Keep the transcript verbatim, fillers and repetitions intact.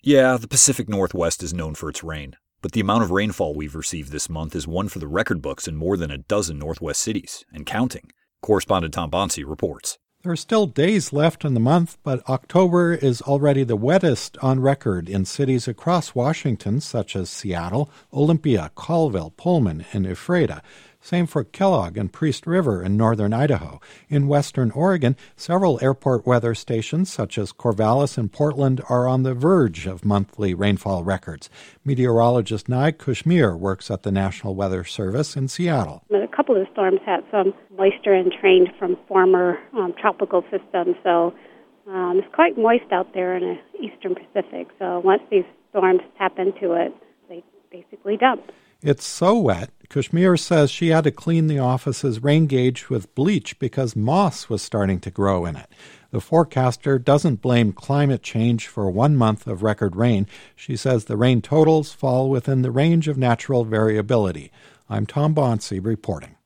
Yeah, the Pacific Northwest is known for its rain, but the amount of rainfall we've received this month is one for the record books in more than a dozen Northwest cities, and counting. Correspondent Tom Bonsi reports. There are still days left in the month, but October is already the wettest on record in cities across Washington, such as Seattle, Olympia, Colville, Pullman, and Ephrata. Same for Kellogg and Priest River in northern Idaho. In western Oregon, several airport weather stations, such as Corvallis and Portland, are on the verge of monthly rainfall records. Meteorologist Nige Kushmir works at the National Weather Service in Seattle. A couple of the storms had some moisture entrained from former um, tropical systems, so um, it's quite moist out there in the eastern Pacific. So once these storms tap into it, they basically dump. It's so wet, Kushmir says she had to clean the office's rain gauge with bleach because moss was starting to grow in it. The forecaster doesn't blame climate change for one month of record rain. She says the rain totals fall within the range of natural variability. I'm Tom Bonsi reporting.